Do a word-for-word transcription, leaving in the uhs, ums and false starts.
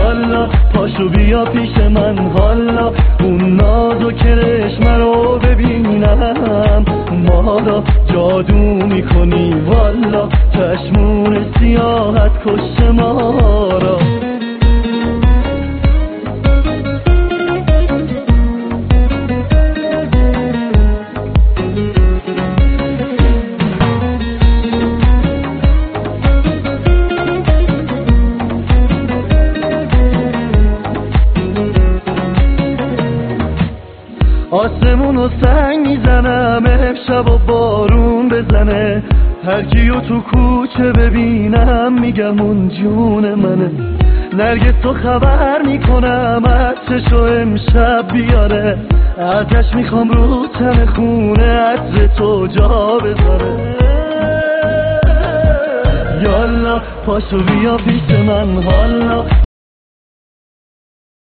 یالا پاشو بیا پیش من حالا، اون ناز و کرشمه رو ببینم، ما را جادو میکنی والا، چشمون سیاحت کش ما را. آسمون و سنگ میزنم امشب و بارون بزنه، هر کیو تو کوچه ببینم میگم اون جون منه، نرگس تو خبر میکنم از چشو امشب بیاره، ازش میخوام رو تن خونه عطر تو جا بذاره. یالا پاشو بیا پیش من حالا،